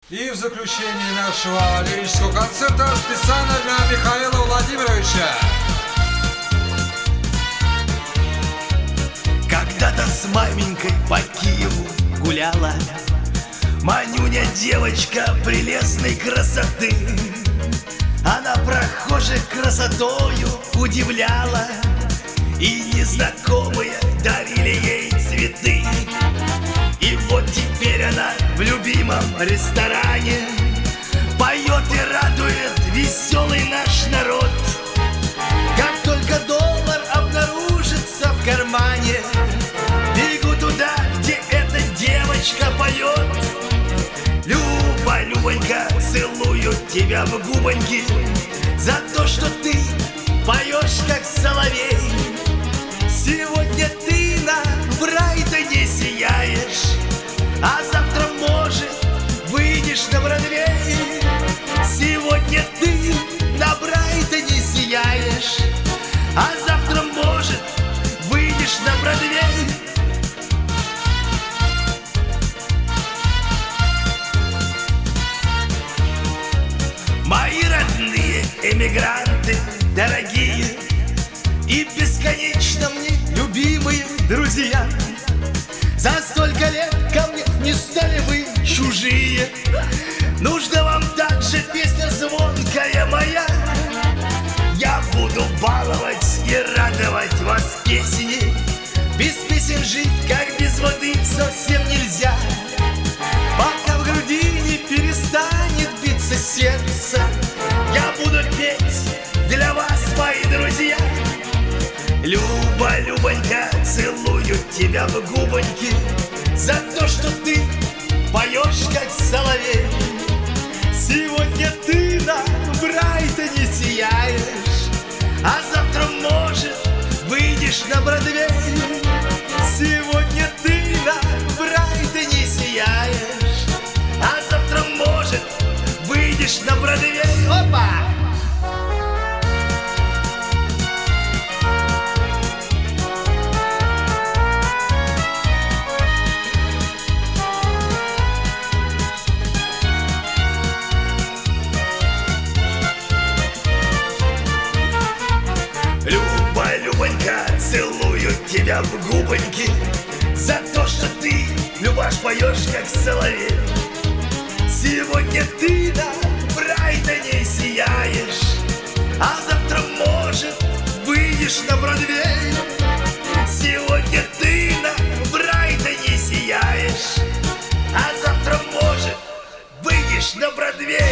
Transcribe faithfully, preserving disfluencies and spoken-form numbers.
И в заключении нашего лирического концерта специально для Михаила Владимировича. Когда-то с маменькой по Киеву гуляла Манюня, девочка прелестной красоты. Она прохожих красотою удивляла, и незнакомые дарили ей цветы. И вот теперь она в любимом ресторане поет и радует веселый наш народ. Как только доллар обнаружится в кармане, бегу туда, где эта девочка поет. Люба, Любонька, целую тебя в губоньки за то, что ты поешь, как соловей. Сегодня ты на Брайтоне сияешь, а завтра, может, выйдешь на Бродвей. Сегодня ты на Брайтоне сияешь, а завтра, может, выйдешь на Бродвей. Мои родные эмигранты, дорогие и бесконечно мне любимые друзья, за столько лет ко мне не стали вы чужие. Нужна вам также песня звонкая моя. Я буду баловать и радовать вас песней. Без песен жить, как без воды, совсем нельзя. Пока в груди не перестанет биться сердце, я буду петь для вас, мои друзья. Люба, Любонька, целую тебя в губоньки за то, что ты поешь, как соловей. Сегодня ты на Брайтоне сияешь, а завтра, может, выйдешь на Бродвей. Сегодня ты на Брайтоне сияешь, а завтра, может, выйдешь на Бродвей. Опа! Люба, Любонька, целую тебя в губоньки за то, что ты, Любаш, поешь, как соловей. Сегодня ты на Брайтоне сияешь, а завтра, может, выйдешь на Бродвей. Сегодня ты на Брайтоне сияешь, а завтра, может, выйдешь на Бродвей.